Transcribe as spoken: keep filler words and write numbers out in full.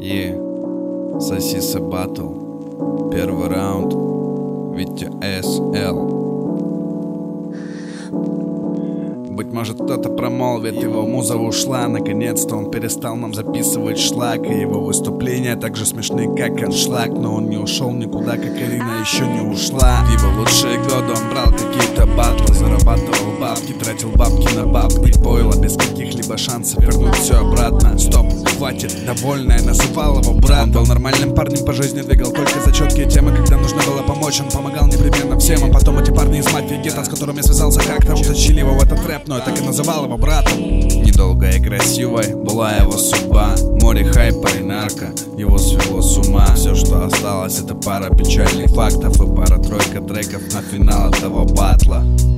Е, Сосиса Батл, первый раунд, Витя эс эл. Быть может, кто-то промолвит, его муза ушла. Наконец-то он перестал нам записывать шлак. И его выступления так же смешны, как аншлаг. Но он не ушел никуда, как Ирина еще не ушла. В его лучшие годы он брал какие-то батлы, зарабатывал бабки, тратил бабки на бабки, пойло без каких-либо шансов вернуть все обратно. Стоп, хватит, довольная, называл его брат. Он был нормальным парнем по жизни, двигал только за четкие темы. Когда нужно было помочь, он помогал непременно всем. А потом эти парни из мафии гетто, с которыми связался как-то, утащили его в этот рэп, но я так и называл его братом. Недолгая и красивой была его судьба. Море хайпа и нарко его свело с ума. Все, что осталось, это пара печальных фактов и пара-тройка треков на финал этого батла.